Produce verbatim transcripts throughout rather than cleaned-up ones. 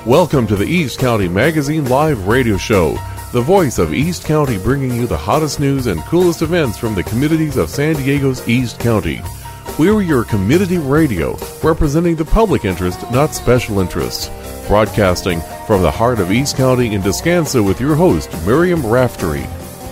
Welcome to the East County Magazine Live Radio Show, the voice of East County, bringing you the hottest news and coolest events from the communities of San Diego's East County. We're your community radio, representing the public interest, not special interests. Broadcasting from the heart of East County in Descanso with your host, Miriam Raftery.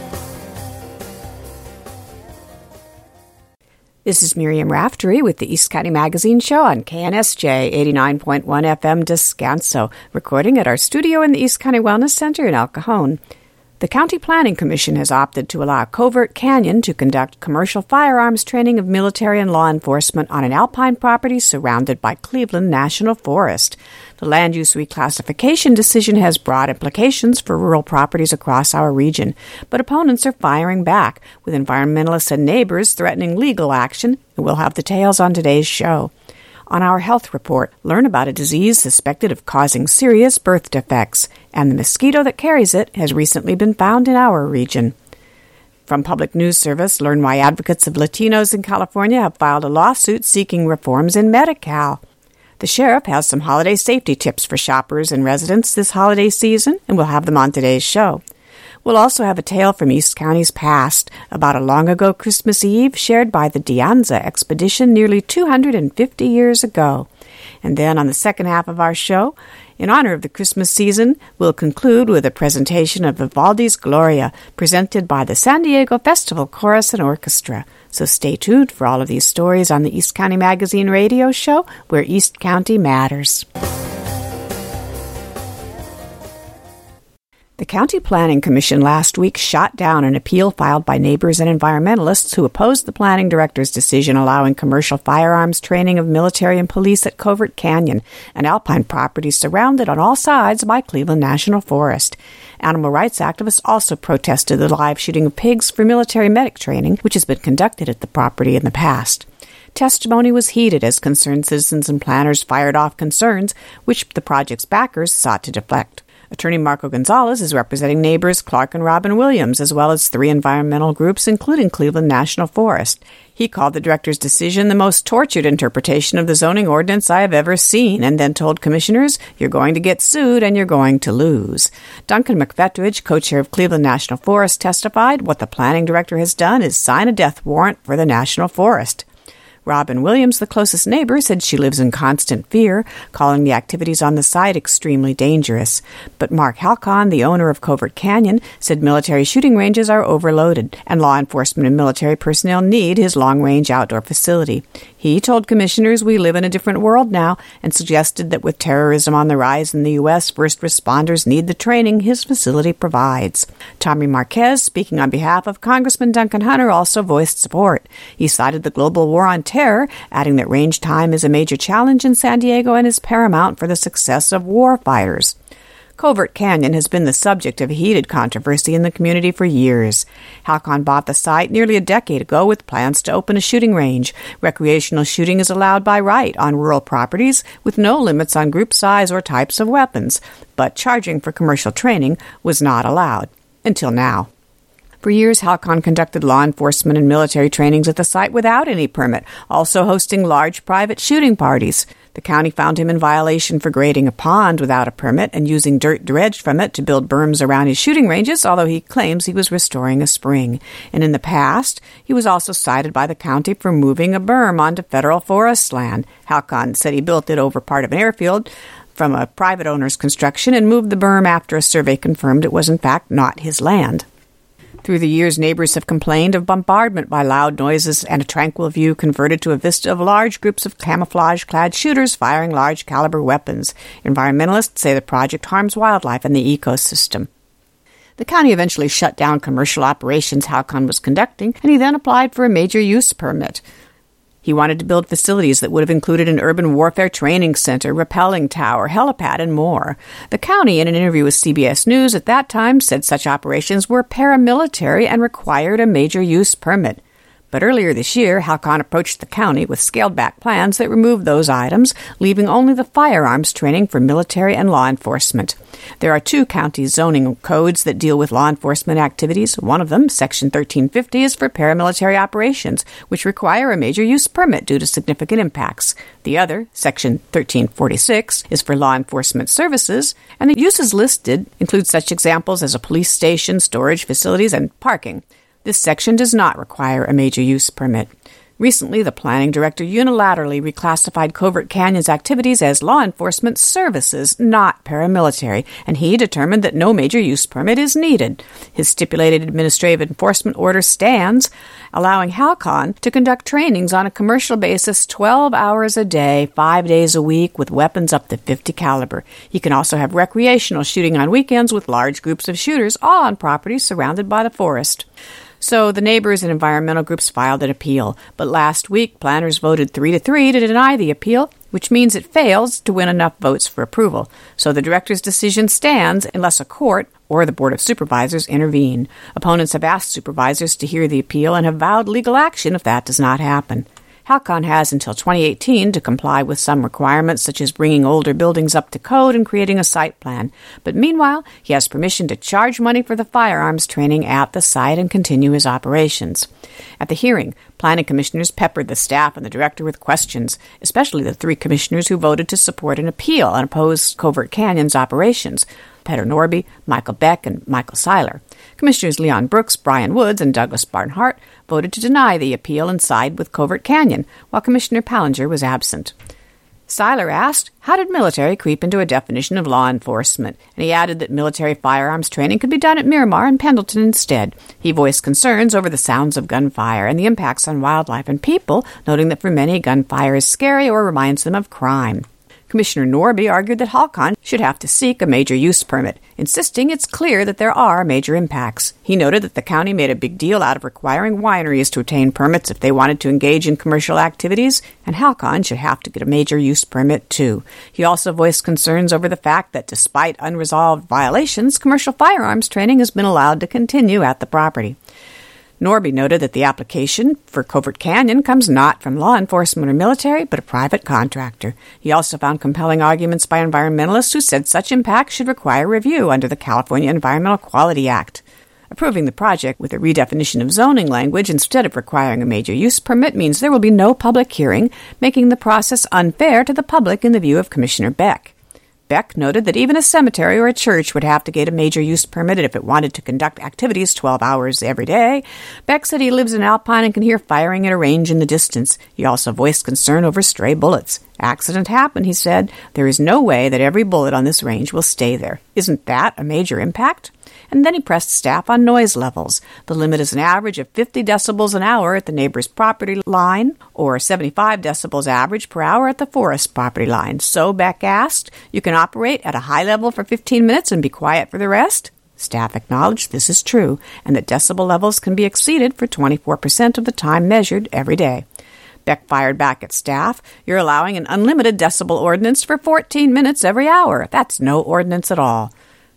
This is Miriam Raftery with the East County Magazine Show on K N S J eighty-nine point one F M Descanso, recording at our studio in the East County Wellness Center in El Cajon. The County Planning Commission has opted to allow Covert Canyon to conduct commercial firearms training of military and law enforcement on an alpine property surrounded by Cleveland National Forest. The land use reclassification decision has broad implications for rural properties across our region, but opponents are firing back, with environmentalists and neighbors threatening legal action, and we'll have details on today's show. On our health report, learn about a disease suspected of causing serious birth defects, and the mosquito that carries it has recently been found in our region. From Public News Service, learn why advocates of Latinos in California have filed a lawsuit seeking reforms in Medi-Cal. The sheriff has some holiday safety tips for shoppers and residents this holiday season, and we'll have them on today's show. We'll also have a tale from East County's past about a long-ago Christmas Eve shared by the De Anza expedition nearly two hundred fifty years ago. And then on the second half of our show, in honor of the Christmas season, we'll conclude with a presentation of Vivaldi's Gloria, presented by the San Diego Festival Chorus and Orchestra. So stay tuned for all of these stories on the East County Magazine Radio Show, where East County matters. The County Planning Commission last week shot down an appeal filed by neighbors and environmentalists who opposed the planning director's decision allowing commercial firearms training of military and police at Covert Canyon, an alpine property surrounded on all sides by Cleveland National Forest. Animal rights activists also protested the live shooting of pigs for military medic training, which has been conducted at the property in the past. Testimony was heated as concerned citizens and planners fired off concerns, which the project's backers sought to deflect. Attorney Marco Gonzalez is representing neighbors Clark and Robin Williams, as well as three environmental groups, including Cleveland National Forest. He called the director's decision the most tortured interpretation of the zoning ordinance I have ever seen, and then told commissioners, "You're going to get sued and you're going to lose." Duncan McFetridge, co-chair of Cleveland National Forest, testified, "What the planning director has done is sign a death warrant for the National Forest." Robin Williams, the closest neighbor, said she lives in constant fear, calling the activities on the site extremely dangerous. But Mark Halcon, the owner of Covert Canyon, said military shooting ranges are overloaded, and law enforcement and military personnel need his long-range outdoor facility. He told commissioners we live in a different world now, and suggested that with terrorism on the rise in the U S, first responders need the training his facility provides. Tommy Marquez, speaking on behalf of Congressman Duncan Hunter, also voiced support. He cited the global war on terror, adding that range time is a major challenge in San Diego and is paramount for the success of war fighters. Covert Canyon has been the subject of heated controversy in the community for years. Halcon bought the site nearly a decade ago with plans to open a shooting range. Recreational shooting is allowed by right on rural properties with no limits on group size or types of weapons, but charging for commercial training was not allowed. Until now. For years, Halcon conducted law enforcement and military trainings at the site without any permit, also hosting large private shooting parties. The county found him in violation for grading a pond without a permit and using dirt dredged from it to build berms around his shooting ranges, although he claims he was restoring a spring. And in the past, he was also cited by the county for moving a berm onto federal forest land. Halcon said he built it over part of an airfield from a private owner's construction and moved the berm after a survey confirmed it was in fact not his land. Through the years, neighbors have complained of bombardment by loud noises and a tranquil view converted to a vista of large groups of camouflage-clad shooters firing large-caliber weapons. Environmentalists say the project harms wildlife and the ecosystem. The county eventually shut down commercial operations Halcon was conducting, and he then applied for a major use permit. He wanted to build facilities that would have included an urban warfare training center, rappelling tower, helipad, and more. The county, in an interview with C B S News at that time, said such operations were paramilitary and required a major use permit. But earlier this year, Halcon approached the county with scaled-back plans that removed those items, leaving only the firearms training for military and law enforcement. There are two county zoning codes that deal with law enforcement activities. One of them, Section thirteen fifty, is for paramilitary operations, which require a major use permit due to significant impacts. The other, Section thirteen forty-six, is for law enforcement services, and the uses listed include such examples as a police station, storage facilities, and parking. This section does not require a major use permit. Recently, the planning director unilaterally reclassified Covert Canyon's activities as law enforcement services, not paramilitary, and he determined that no major use permit is needed. His stipulated administrative enforcement order stands, allowing Halcon to conduct trainings on a commercial basis twelve hours a day, five days a week, with weapons up to fifty caliber. He can also have recreational shooting on weekends with large groups of shooters, all on property surrounded by the forest. So the neighbors and environmental groups filed an appeal, but last week planners voted three to three to deny the appeal, which means it fails to win enough votes for approval. So the director's decision stands unless a court or the Board of Supervisors intervene. Opponents have asked supervisors to hear the appeal and have vowed legal action if that does not happen. Halcon has until twenty eighteen to comply with some requirements, such as bringing older buildings up to code and creating a site plan. But meanwhile, he has permission to charge money for the firearms training at the site and continue his operations. At the hearing, planning commissioners peppered the staff and the director with questions, especially the three commissioners who voted to support an appeal and oppose Covert Canyon's operations: Peter Norby, Michael Beck, and Michael Seiler. Commissioners Leon Brooks, Brian Woods, and Douglas Barnhart voted to deny the appeal and side with Covert Canyon, while Commissioner Pallinger was absent. Seiler asked, how did military creep into a definition of law enforcement? And he added that military firearms training could be done at Miramar and Pendleton instead. He voiced concerns over the sounds of gunfire and the impacts on wildlife and people, noting that for many, gunfire is scary or reminds them of crime. Commissioner Norby argued that Halcon should have to seek a major use permit, insisting it's clear that there are major impacts. He noted that the county made a big deal out of requiring wineries to obtain permits if they wanted to engage in commercial activities, and Halcon should have to get a major use permit too. He also voiced concerns over the fact that despite unresolved violations, commercial firearms training has been allowed to continue at the property. Norby noted that the application for Covert Canyon comes not from law enforcement or military, but a private contractor. He also found compelling arguments by environmentalists who said such impacts should require review under the California Environmental Quality Act. Approving the project with a redefinition of zoning language instead of requiring a major use permit means there will be no public hearing, making the process unfair to the public in the view of Commissioner Beck. Beck noted that even a cemetery or a church would have to get a major use permit if it wanted to conduct activities twelve hours every day. Beck said he lives in Alpine and can hear firing at a range in the distance. He also voiced concern over stray bullets. Accident happened, he said. There is no way that every bullet on this range will stay there. Isn't that a major impact? And then he pressed staff on noise levels. The limit is an average of fifty decibels an hour at the neighbor's property line, or seventy-five decibels average per hour at the forest property line. So, Beck asked, you can operate at a high level for fifteen minutes and be quiet for the rest? Staff acknowledged this is true, and that decibel levels can be exceeded for twenty-four percent of the time measured every day. Beck fired back at staff, you're allowing an unlimited decibel ordinance for fourteen minutes every hour. That's no ordinance at all.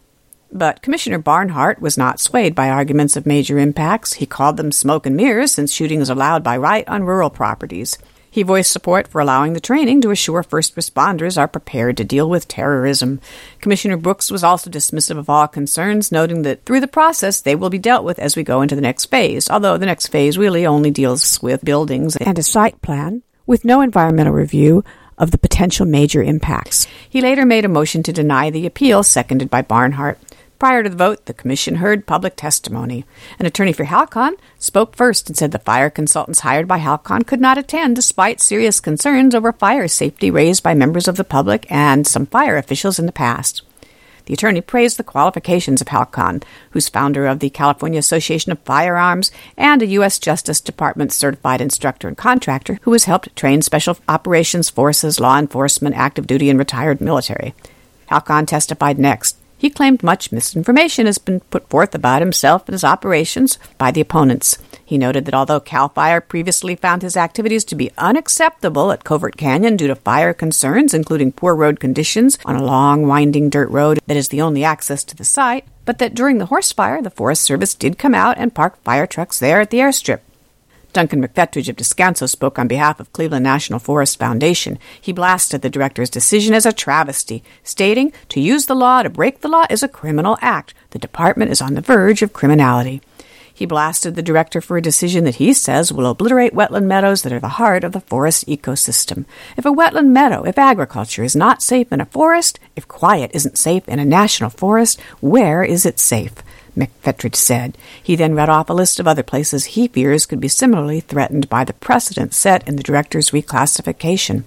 But Commissioner Barnhart was not swayed by arguments of major impacts. He called them smoke and mirrors, since shooting is allowed by right on rural properties. He voiced support for allowing the training to assure first responders are prepared to deal with terrorism. Commissioner Brooks was also dismissive of all concerns, noting that through the process they will be dealt with as we go into the next phase, although the next phase really only deals with buildings and a site plan, with no environmental review of the potential major impacts. He later made a motion to deny the appeal, seconded by Barnhart. Prior to the vote, the commission heard public testimony. An attorney for Halcon spoke first and said the fire consultants hired by Halcon could not attend despite serious concerns over fire safety raised by members of the public and some fire officials in the past. The attorney praised the qualifications of Halcon, who's founder of the California Association of Firearms and a U S Justice Department certified instructor and contractor who has helped train special operations forces, law enforcement, active duty, and retired military. Halcon testified next. He claimed much misinformation has been put forth about himself and his operations by the opponents. He noted that although CAL FIRE previously found his activities to be unacceptable at Covert Canyon due to fire concerns, including poor road conditions on a long, winding dirt road that is the only access to the site, but that during the horse fire, the Forest Service did come out and park fire trucks there at the airstrip. Duncan McFetridge of Descanso spoke on behalf of Cleveland National Forest Foundation. He blasted the director's decision as a travesty, stating, "To use the law to break the law is a criminal act. The department is on the verge of criminality." He blasted the director for a decision that he says will obliterate wetland meadows that are the heart of the forest ecosystem. If a wetland meadow, if agriculture is not safe in a forest, if quiet isn't safe in a national forest, where is it safe? McFetridge said. He then read off a list of other places he fears could be similarly threatened by the precedent set in the director's reclassification.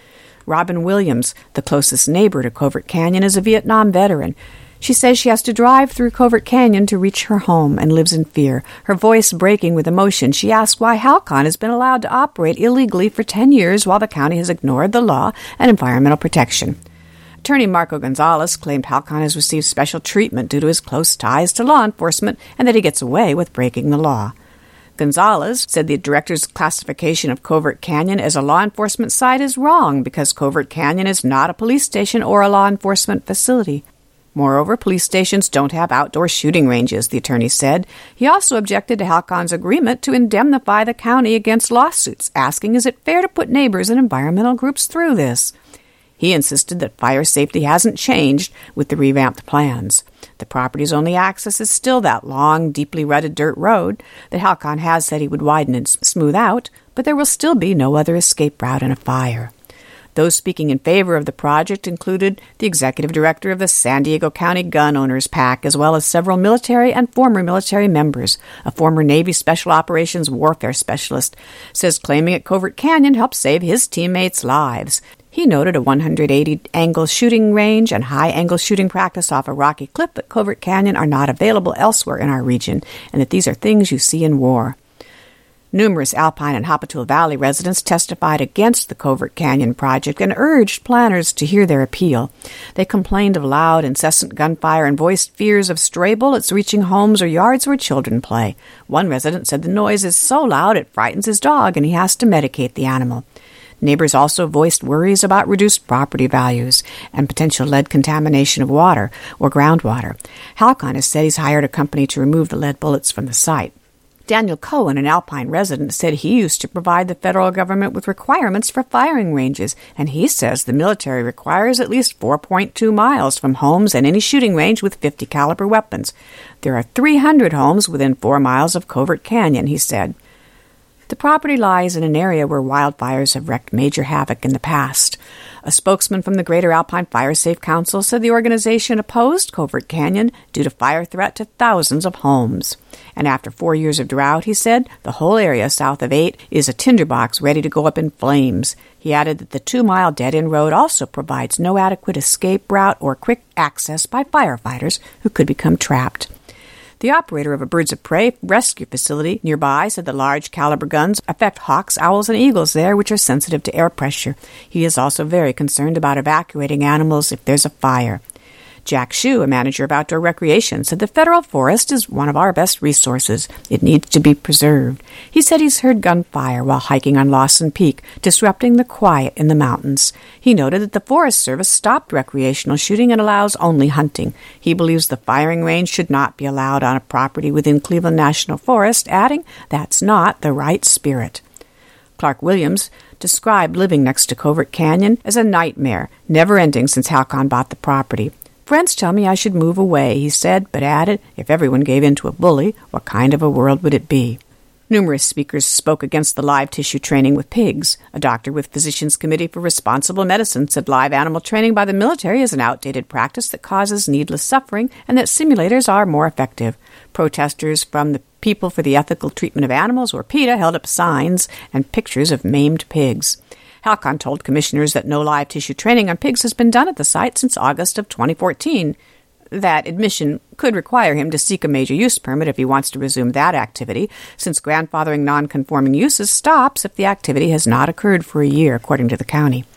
Robin Williams, the closest neighbor to Covert Canyon, is a Vietnam veteran. She says she has to drive through Covert Canyon to reach her home and lives in fear. Her voice breaking with emotion, she asks why Halcon has been allowed to operate illegally for ten years while the county has ignored the law and environmental protection. Attorney Marco Gonzalez claimed Halcon has received special treatment due to his close ties to law enforcement and that he gets away with breaking the law. Gonzalez said the director's classification of Covert Canyon as a law enforcement site is wrong because Covert Canyon is not a police station or a law enforcement facility. Moreover, police stations don't have outdoor shooting ranges, the attorney said. He also objected to Halcon's agreement to indemnify the county against lawsuits, asking is it fair to put neighbors and environmental groups through this? He insisted that fire safety hasn't changed with the revamped plans. The property's only access is still that long, deeply rutted dirt road that Halcon has said he would widen and smooth out, but there will still be no other escape route in a fire. Those speaking in favor of the project included the executive director of the San Diego County Gun Owners PAC, as well as several military and former military members. A former Navy Special Operations Warfare Specialist says claiming at Covert Canyon helped save his teammates' lives. He noted a one hundred eighty angle shooting range and high-angle shooting practice off a rocky cliff at Covert Canyon are not available elsewhere in our region, and that these are things you see in war. Numerous Alpine and Hoppatul Valley residents testified against the Covert Canyon project and urged planners to hear their appeal. They complained of loud, incessant gunfire and voiced fears of stray bullets reaching homes or yards where children play. One resident said the noise is so loud it frightens his dog and he has to medicate the animal. Neighbors also voiced worries about reduced property values and potential lead contamination of water or groundwater. Halcon has said he's hired a company to remove the lead bullets from the site. Daniel Cohen, an Alpine resident, said he used to provide the federal government with requirements for firing ranges, and he says the military requires at least four point two miles from homes and any shooting range with fifty caliber weapons. There are three hundred homes within four miles of Covert Canyon, he said. The property lies in an area where wildfires have wreaked major havoc in the past. A spokesman from the Greater Alpine Fire Safe Council said the organization opposed Covert Canyon due to fire threat to thousands of homes. And after four years of drought, he said, the whole area south of eight is a tinderbox ready to go up in flames. He added that the two-mile dead-end road also provides no adequate escape route or quick access by firefighters who could become trapped. The operator of a birds of prey rescue facility nearby said the large caliber guns affect hawks, owls, and eagles there, which are sensitive to air pressure. He is also very concerned about evacuating animals if there's a fire. Jack Shue, a manager of outdoor recreation, said the federal forest is one of our best resources. It needs to be preserved. He said he's heard gunfire while hiking on Lawson Peak, disrupting the quiet in the mountains. He noted that the Forest Service stopped recreational shooting and allows only hunting. He believes the firing range should not be allowed on a property within Cleveland National Forest, adding, that's not the right spirit. Clark Williams described living next to Covert Canyon as a nightmare, never-ending since Halcon bought the property. Friends tell me I should move away, he said, but added, if everyone gave in to a bully, what kind of a world would it be? Numerous speakers spoke against the live tissue training with pigs. A doctor with Physicians Committee for Responsible Medicine said live animal training by the military is an outdated practice that causes needless suffering and that simulators are more effective. Protesters from the People for the Ethical Treatment of Animals, or PETA, held up signs and pictures of maimed pigs. Halcon told commissioners that no live tissue training on pigs has been done at the site since August of twenty fourteen. That admission could require him to seek a major use permit if he wants to resume that activity, since grandfathering non-conforming uses stops if the activity has not occurred for a year, according to the county.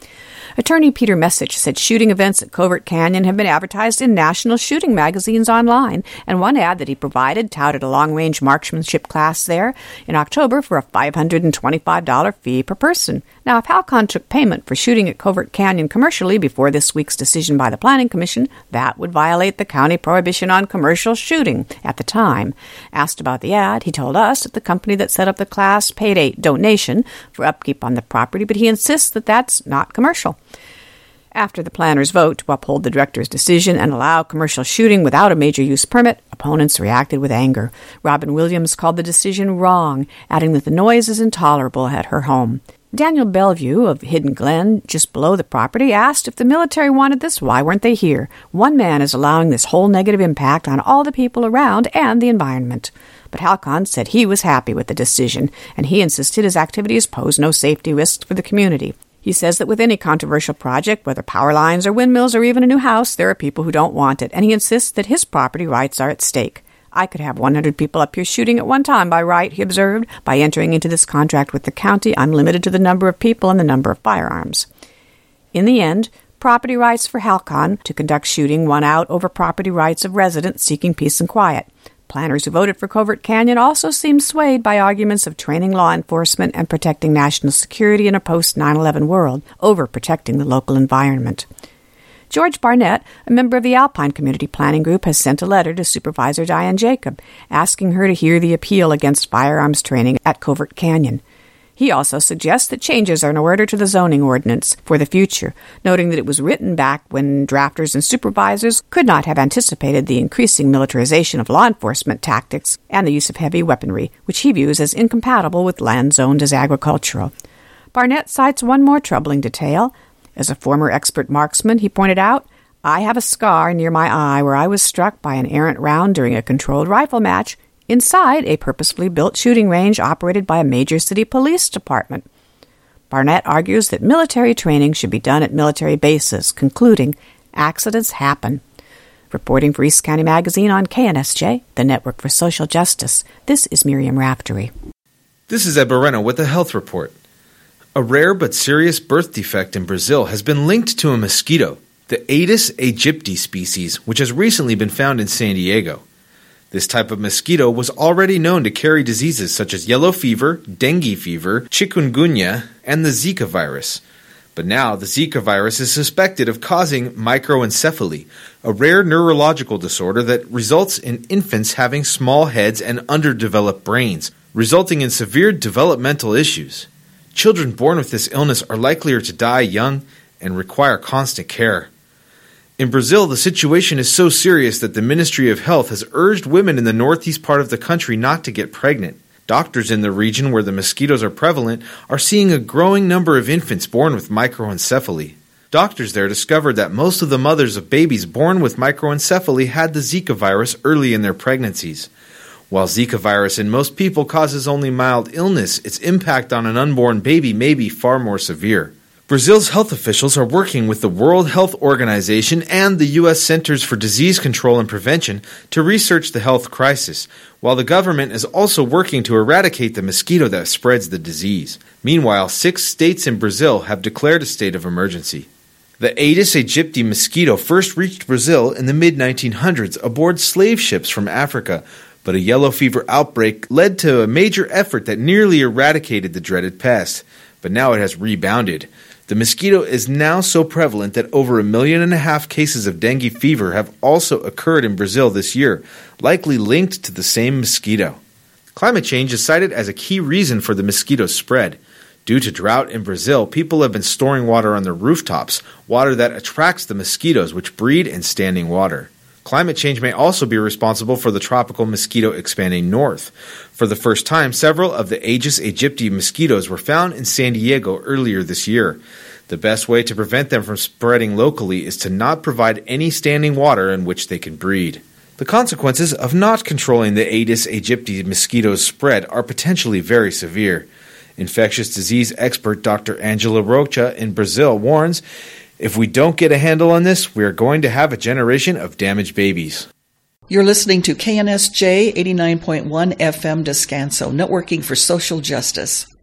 Attorney Peter Messich said shooting events at Covert Canyon have been advertised in national shooting magazines online, and one ad that he provided touted a long-range marksmanship class there in October for a five hundred twenty-five dollars fee per person. Now, if Halcon took payment for shooting at Covert Canyon commercially before this week's decision by the Planning Commission, that would violate the county prohibition on commercial shooting. At the time, asked about the ad, he told us that the company that set up the class paid a donation for upkeep on the property, but he insists that that's not commercial. After the planners' vote to uphold the director's decision and allow commercial shooting without a major use permit, opponents reacted with anger. Robin Williams called the decision wrong, adding that the noise is intolerable at her home. Daniel Bellevue of Hidden Glen, just below the property, asked if the military wanted this, why weren't they here? One man is allowing this whole negative impact on all the people around and the environment. But Halcon said he was happy with the decision, and he insisted his activities pose no safety risks for the community. He says that with any controversial project, whether power lines or windmills or even a new house, there are people who don't want it, and he insists that his property rights are at stake. I could have one hundred people up here shooting at one time by right, he observed. By entering into this contract with the county, I'm limited to the number of people and the number of firearms. In the end, property rights for Halcon to conduct shooting won out over property rights of residents seeking peace and quiet. Planners who voted for Covert Canyon also seemed swayed by arguments of training law enforcement and protecting national security in a post nine eleven world over protecting the local environment. George Barnett, a member of the Alpine Community Planning Group, has sent a letter to Supervisor Diane Jacob, asking her to hear the appeal against firearms training at Covert Canyon. He also suggests that changes are in order to the zoning ordinance for the future, noting that it was written back when drafters and supervisors could not have anticipated the increasing militarization of law enforcement tactics and the use of heavy weaponry, which he views as incompatible with land zoned as agricultural. Barnett cites one more troubling detail. As a former expert marksman, he pointed out, I have a scar near my eye where I was struck by an errant round during a controlled rifle match inside a purposefully built shooting range operated by a major city police department. Barnett argues that military training should be done at military bases, concluding, accidents happen. Reporting for East County Magazine on K N S J, the Network for Social Justice, this is Miriam Raftery. This is Ed Moreno with a health report. A rare but serious birth defect in Brazil has been linked to a mosquito, the Aedes aegypti species, which has recently been found in San Diego. This type of mosquito was already known to carry diseases such as yellow fever, dengue fever, chikungunya, and the Zika virus. But now the Zika virus is suspected of causing microencephaly, a rare neurological disorder that results in infants having small heads and underdeveloped brains, resulting in severe developmental issues. Children born with this illness are likelier to die young and require constant care. In Brazil, the situation is so serious that the Ministry of Health has urged women in the northeast part of the country not to get pregnant. Doctors in the region where the mosquitoes are prevalent are seeing a growing number of infants born with microencephaly. Doctors there discovered that most of the mothers of babies born with microencephaly had the Zika virus early in their pregnancies. While Zika virus in most people causes only mild illness, its impact on an unborn baby may be far more severe. Brazil's health officials are working with the World Health Organization and the U S Centers for Disease Control and Prevention to research the health crisis, while the government is also working to eradicate the mosquito that spreads the disease. Meanwhile, six states in Brazil have declared a state of emergency. The Aedes aegypti mosquito first reached Brazil in the mid nineteen hundreds aboard slave ships from Africa, but a yellow fever outbreak led to a major effort that nearly eradicated the dreaded pest. But now it has rebounded. The mosquito is now so prevalent that over a million and a half cases of dengue fever have also occurred in Brazil this year, likely linked to the same mosquito. Climate change is cited as a key reason for the mosquito's spread. Due to drought in Brazil, people have been storing water on their rooftops, water that attracts the mosquitoes which breed in standing water. Climate change may also be responsible for the tropical mosquito expanding north. For the first time, several of the Aedes aegypti mosquitoes were found in San Diego earlier this year. The best way to prevent them from spreading locally is to not provide any standing water in which they can breed. The consequences of not controlling the Aedes aegypti mosquito's spread are potentially very severe. Infectious disease expert Doctor Angela Rocha in Brazil warns, if we don't get a handle on this, we are going to have a generation of damaged babies. You're listening to K N S J eighty-nine point one F M Descanso, networking for social justice.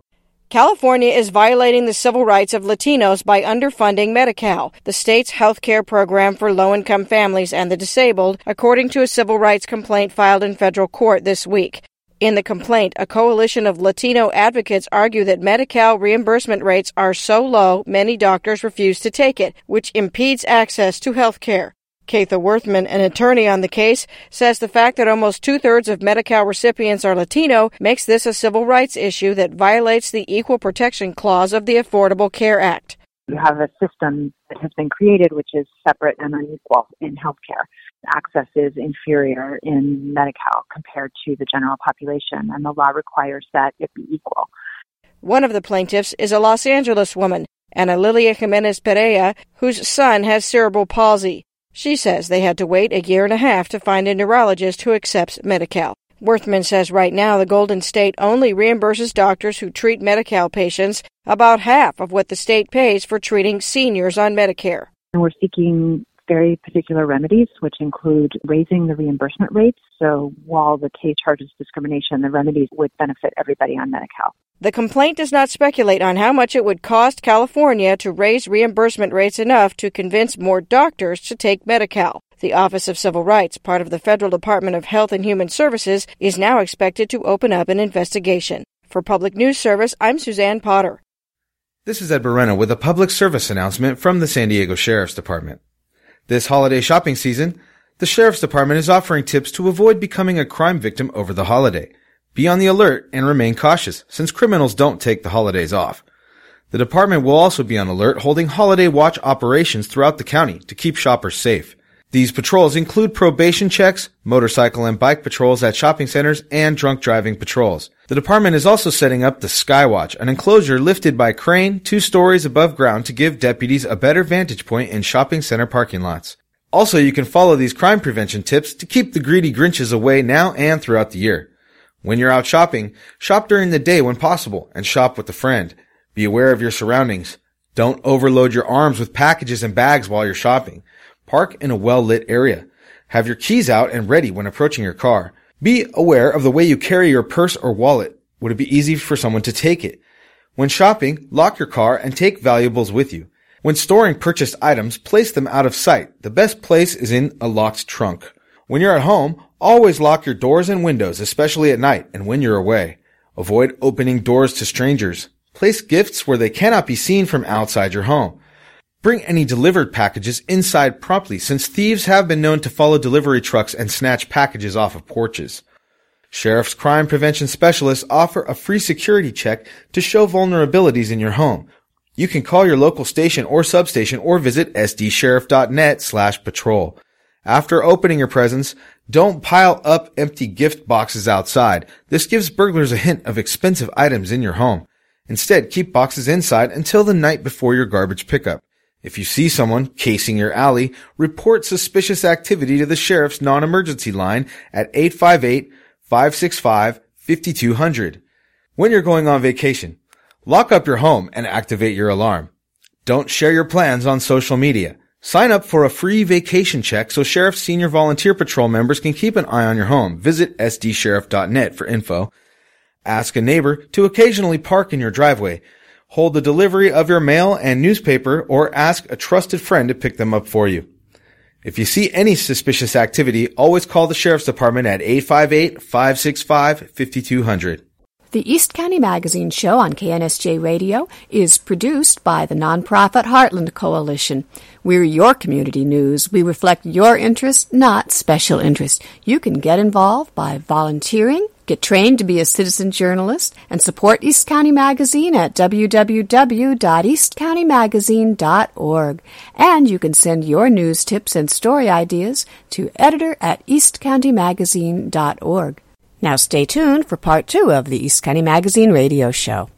California is violating the civil rights of Latinos by underfunding Medi-Cal, the state's health care program for low-income families and the disabled, according to a civil rights complaint filed in federal court this week. In the complaint, a coalition of Latino advocates argue that Medi-Cal reimbursement rates are so low many doctors refuse to take it, which impedes access to health care. Katha Worthman, an attorney on the case, says the fact that almost two-thirds of Medi-Cal recipients are Latino makes this a civil rights issue that violates the Equal Protection Clause of the Affordable Care Act. You have a system that has been created which is separate and unequal in healthcare. Access is inferior in Medi-Cal compared to the general population, and the law requires that it be equal. One of the plaintiffs is a Los Angeles woman, Ana Lilia Jimenez Perea, whose son has cerebral palsy. She says they had to wait a year and a half to find a neurologist who accepts Medi-Cal. Worthman says right now the Golden State only reimburses doctors who treat Medi-Cal patients about half of what the state pays for treating seniors on Medicare. And we're seeking very particular remedies, which include raising the reimbursement rates. So while the case charges discrimination, the remedies would benefit everybody on Medi-Cal. The complaint does not speculate on how much it would cost California to raise reimbursement rates enough to convince more doctors to take Medi-Cal. The Office of Civil Rights, part of the Federal Department of Health and Human Services, is now expected to open up an investigation. For Public News Service, I'm Suzanne Potter. This is Ed Moreno with a public service announcement from the San Diego Sheriff's Department. This holiday shopping season, the Sheriff's Department is offering tips to avoid becoming a crime victim over the holiday. Be on the alert and remain cautious, since criminals don't take the holidays off. The department will also be on alert holding holiday watch operations throughout the county to keep shoppers safe. These patrols include probation checks, motorcycle and bike patrols at shopping centers, and drunk driving patrols. The department is also setting up the Skywatch, an enclosure lifted by crane two stories above ground to give deputies a better vantage point in shopping center parking lots. Also, you can follow these crime prevention tips to keep the greedy Grinches away now and throughout the year. When you're out shopping, shop during the day when possible and shop with a friend. Be aware of your surroundings. Don't overload your arms with packages and bags while you're shopping. Park in a well-lit area. Have your keys out and ready when approaching your car. Be aware of the way you carry your purse or wallet. Would it be easy for someone to take it? When shopping, lock your car and take valuables with you. When storing purchased items, place them out of sight. The best place is in a locked trunk. When you're at home, always lock your doors and windows, especially at night and when you're away. Avoid opening doors to strangers. Place gifts where they cannot be seen from outside your home. Bring any delivered packages inside promptly, since thieves have been known to follow delivery trucks and snatch packages off of porches. Sheriff's Crime Prevention Specialists offer a free security check to show vulnerabilities in your home. You can call your local station or substation or visit sdsheriff.net slash patrol. After opening your presents, don't pile up empty gift boxes outside. This gives burglars a hint of expensive items in your home. Instead, keep boxes inside until the night before your garbage pickup. If you see someone casing your alley, report suspicious activity to the sheriff's non-emergency line at eight five eight, five six five, five two zero zero. When you're going on vacation, lock up your home and activate your alarm. Don't share your plans on social media. Sign up for a free vacation check so Sheriff's Senior Volunteer Patrol members can keep an eye on your home. Visit s d sheriff dot net for info. Ask a neighbor to occasionally park in your driveway. Hold the delivery of your mail and newspaper, or ask a trusted friend to pick them up for you. If you see any suspicious activity, always call the Sheriff's Department at eight five eight, five six five, five two zero zero. The East County Magazine Show on K N S J Radio is produced by the nonprofit Heartland Coalition. We're your community news. We reflect your interests, not special interests. You can get involved by volunteering, get trained to be a citizen journalist, and support East County Magazine at w w w dot east county magazine dot org. And you can send your news tips and story ideas to editor at east county magazine dot org. Now stay tuned for part two of the East County Magazine Radio Show.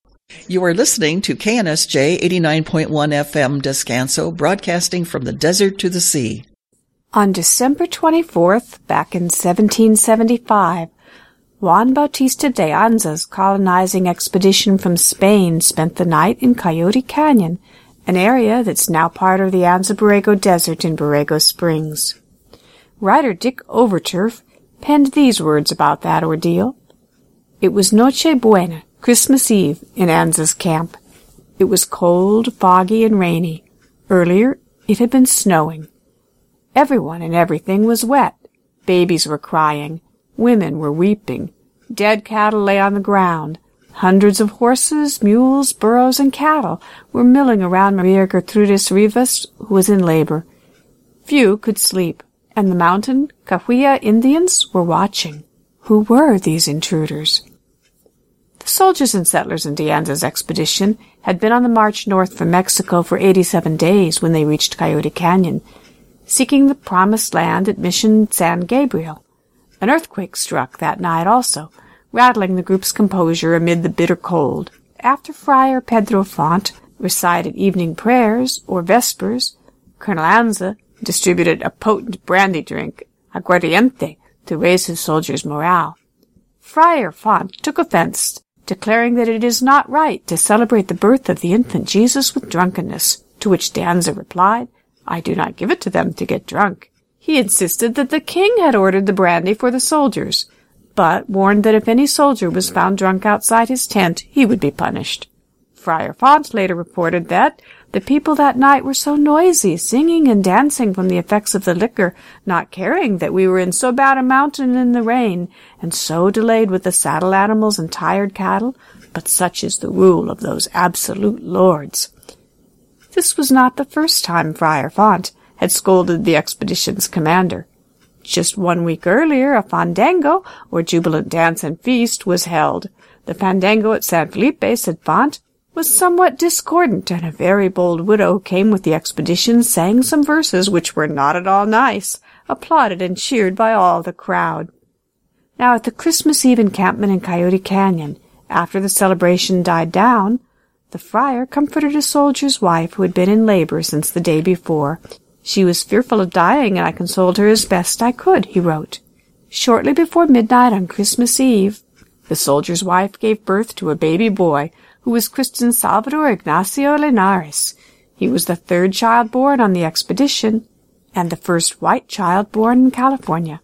You are listening to K N S J eighty-nine point one F M Descanso, broadcasting from the desert to the sea. On December twenty-fourth, back in seventeen seventy-five, Juan Bautista de Anza's colonizing expedition from Spain spent the night in Coyote Canyon, an area that's now part of the Anza-Borrego Desert in Borrego Springs. Writer Dick Overturf penned these words about that ordeal. It was Noche Buena, Christmas Eve in Anza's camp. It was cold, foggy, and rainy. Earlier, it had been snowing. Everyone and everything was wet. Babies were crying. Women were weeping. Dead cattle lay on the ground. Hundreds of horses, mules, burros, and cattle were milling around Maria Gertrudis Rivas, who was in labor. Few could sleep, and the mountain Cahuilla Indians were watching. Who were these intruders? The soldiers and settlers in De Anza's expedition had been on the march north from Mexico for eighty-seven days when they reached Coyote Canyon, seeking the promised land at Mission San Gabriel. An earthquake struck that night also, rattling the group's composure amid the bitter cold. After Friar Pedro Font recited evening prayers or vespers, Colonel Anza distributed a potent brandy drink, aguardiente, to raise his soldiers' morale. Friar Font took offense, declaring that it is not right to celebrate the birth of the infant Jesus with drunkenness, to which De Anza replied, "I do not give it to them to get drunk." He insisted that the king had ordered the brandy for the soldiers, but warned that if any soldier was found drunk outside his tent, he would be punished. Friar Font later reported that the people that night were so noisy, singing and dancing from the effects of the liquor, not caring that we were in so bad a mountain in the rain, and so delayed with the saddle animals and tired cattle, but such is the rule of those absolute lords. This was not the first time Friar Font had scolded the expedition's commander. Just one week earlier, a fandango, or jubilant dance and feast, was held. The fandango at San Felipe, said Font, was somewhat discordant, and a very bold widow came with the expedition, sang some verses which were not at all nice, applauded and cheered by all the crowd. Now at the Christmas Eve encampment in Coyote Canyon, after the celebration died down, the friar comforted a soldier's wife who had been in labor since the day before. She was fearful of dying, and I consoled her as best I could, he wrote. Shortly before midnight on Christmas Eve, the soldier's wife gave birth to a baby boy, who was christened Salvador Ignacio Linares. He was the third child born on the expedition, and the first white child born in California.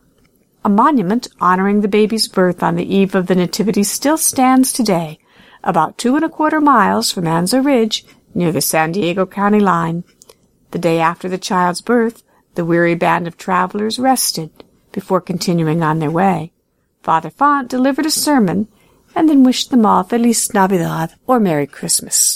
A monument honoring the baby's birth on the eve of the Nativity still stands today, about two and a quarter miles from Anza Ridge, near the San Diego County line. The day after the child's birth, the weary band of travelers rested before continuing on their way. Father Font delivered a sermon and then wished them all Feliz Navidad or Merry Christmas.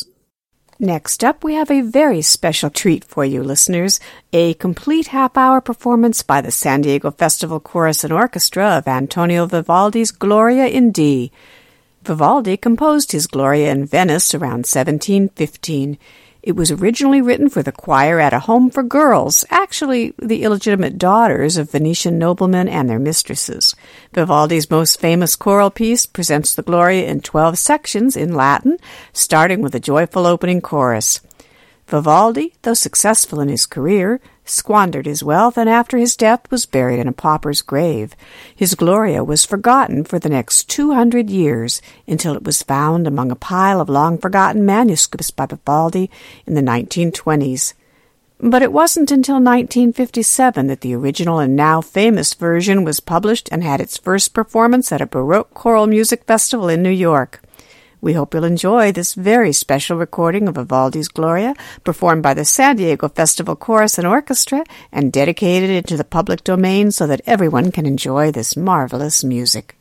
Next up, we have a very special treat for you, listeners, a complete half-hour performance by the San Diego Festival Chorus and Orchestra of Antonio Vivaldi's Gloria in D. Vivaldi composed his Gloria in Venice around seventeen fifteen. It was originally written for the choir at a home for girls, actually the illegitimate daughters of Venetian noblemen and their mistresses. Vivaldi's most famous choral piece presents the Gloria in twelve sections in Latin, starting with a joyful opening chorus. Vivaldi, though successful in his career, squandered his wealth, and after his death was buried in a pauper's grave. His Gloria was forgotten for the next two hundred years, until it was found among a pile of long-forgotten manuscripts by Vivaldi in the nineteen twenties. But it wasn't until nineteen fifty-seven that the original and now famous version was published and had its first performance at a Baroque choral music festival in New York. We hope you'll enjoy this very special recording of Vivaldi's Gloria, performed by the San Diego Festival Chorus and Orchestra, and dedicated into the public domain so that everyone can enjoy this marvelous music.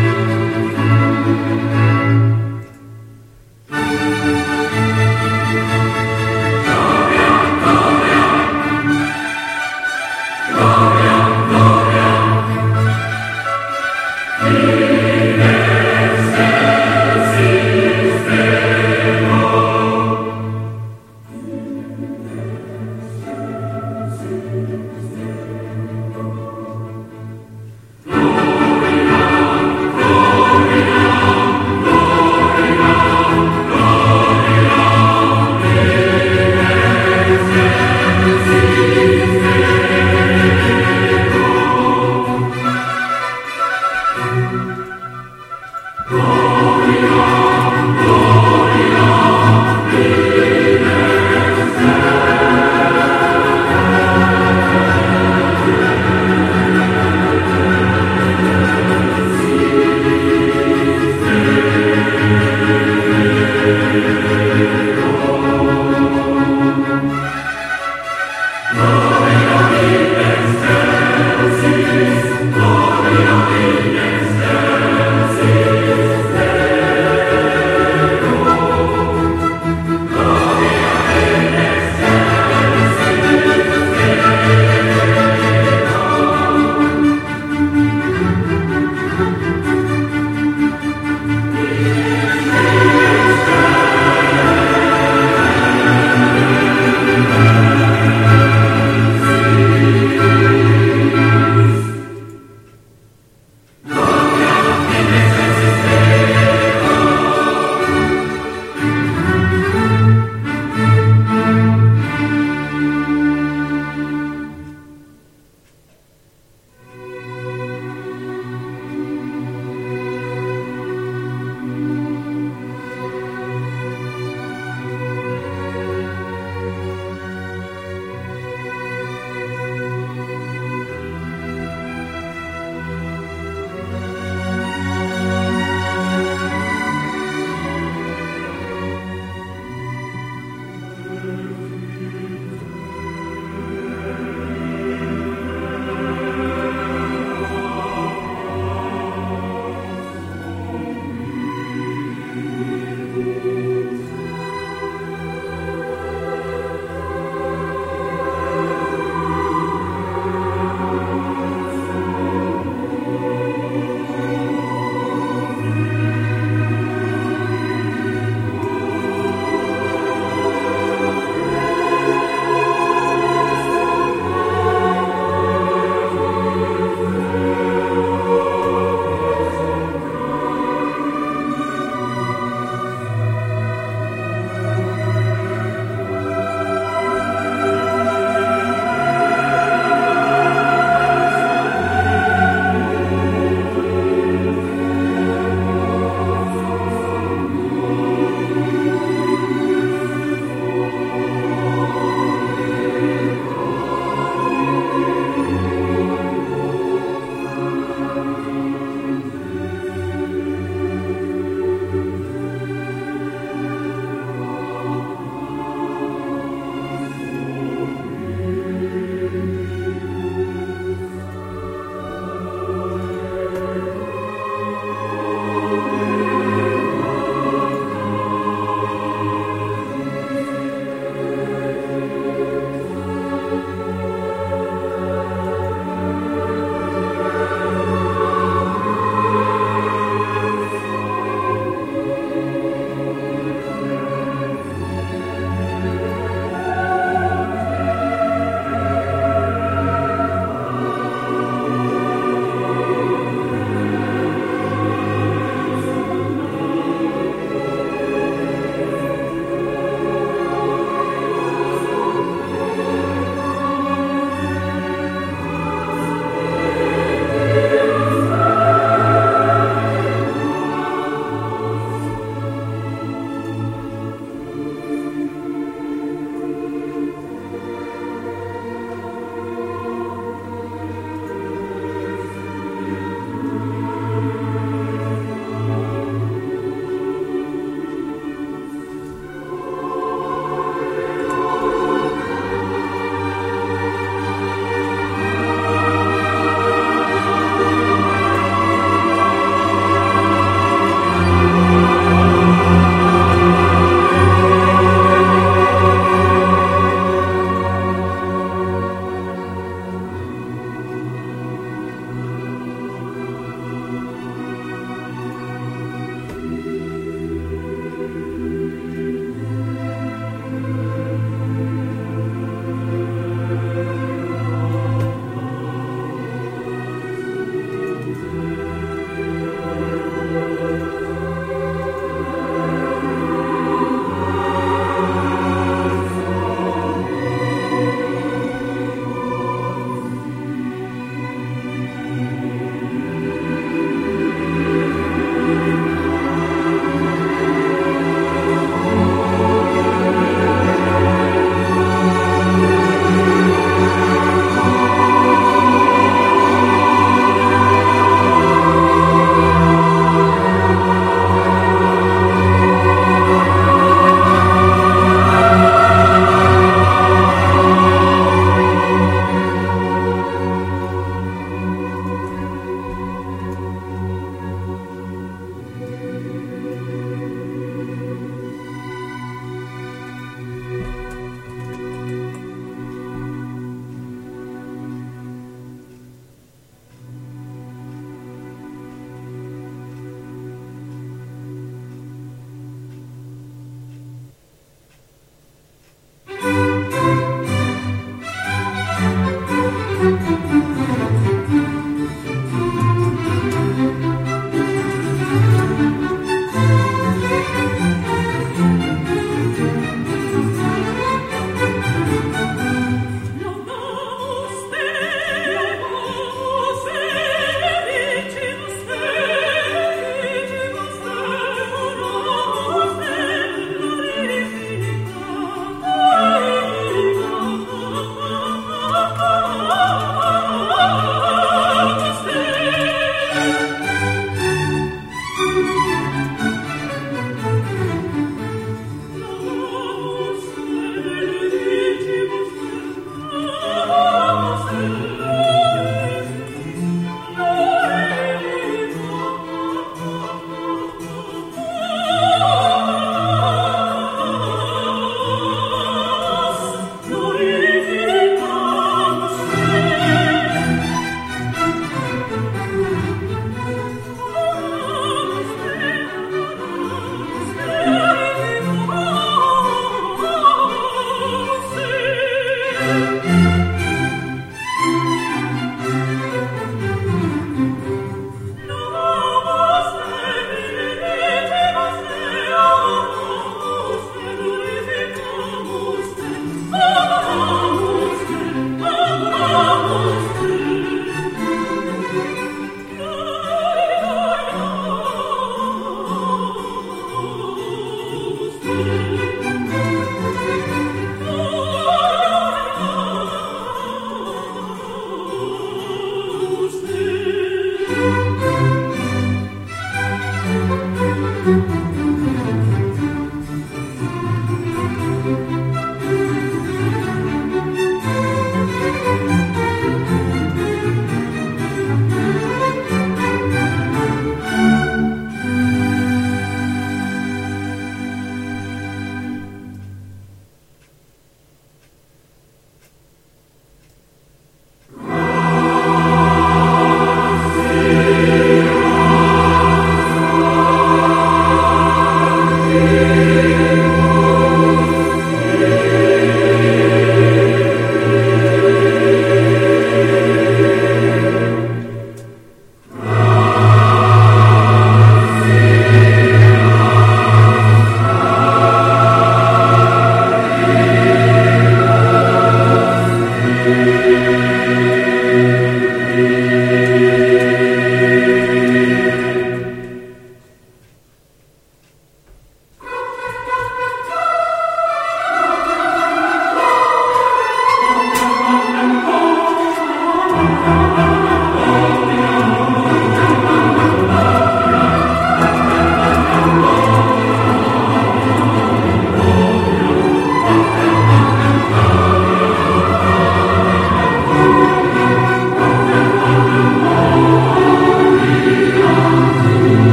Thank you.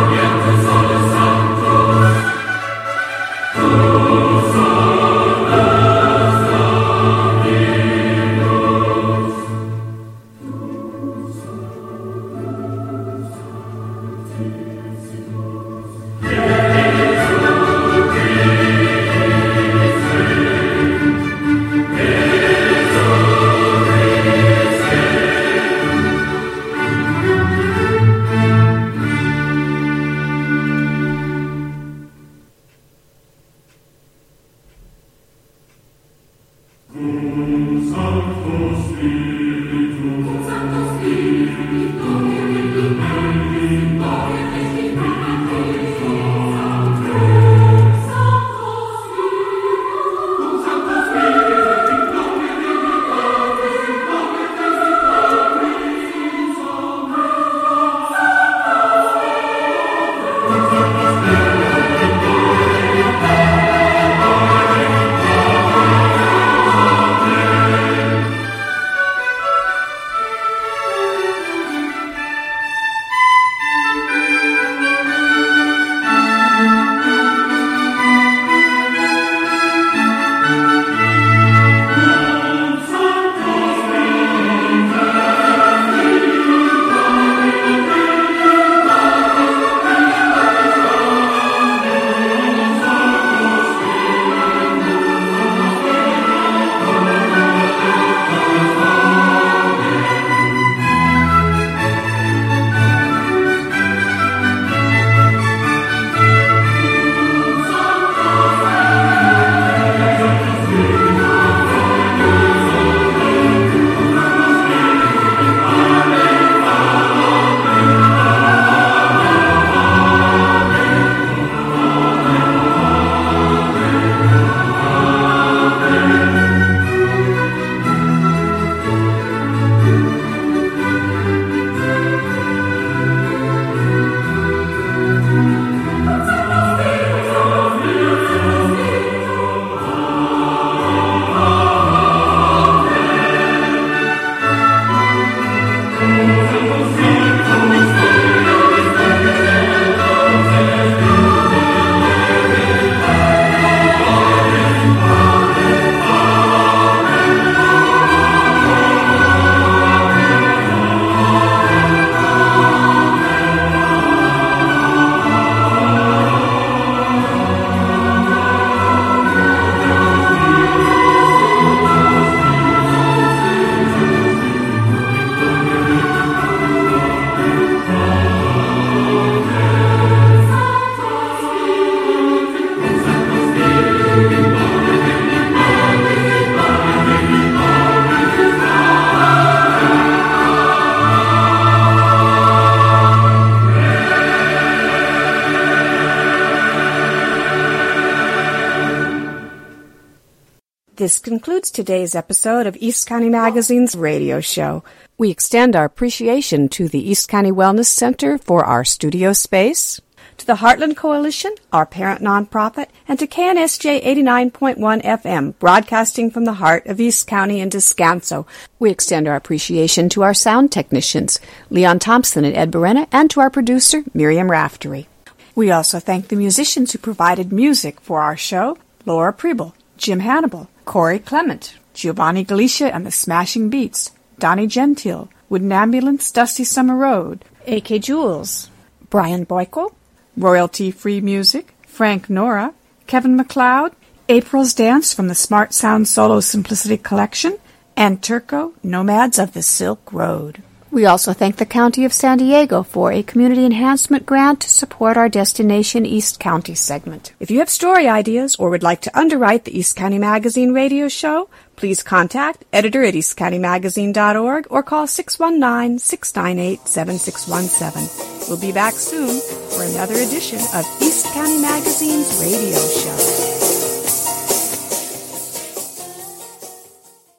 This concludes today's episode of East County Magazine's radio show. We extend our appreciation to the East County Wellness Center for our studio space, to the Heartland Coalition, our parent nonprofit, and to K N S J eighty-nine point one F M, broadcasting from the heart of East County and Descanso. We extend our appreciation to our sound technicians, Leon Thompson and Ed Berena, and to our producer, Miriam Raftery. We also thank the musicians who provided music for our show, Laura Preble, Jim Hannibal, Corey Clement, Giovanni Galicia and the Smashing Beats, Donnie Gentile, Wooden Ambulance, Dusty Summer Road, A K Jules, Brian Boyko, Royalty-Free Music, Frank Nora, Kevin MacLeod, April's Dance from the Smart Sound Solo Simplicity Collection, and Turco, Nomads of the Silk Road. We also thank the County of San Diego for a community enhancement grant to support our Destination East County segment. If you have story ideas or would like to underwrite the East County Magazine radio show, please contact editor at east county magazine dot org or call six one nine, six nine eight, seven six one seven. We'll be back soon for another edition of East County Magazine's radio show.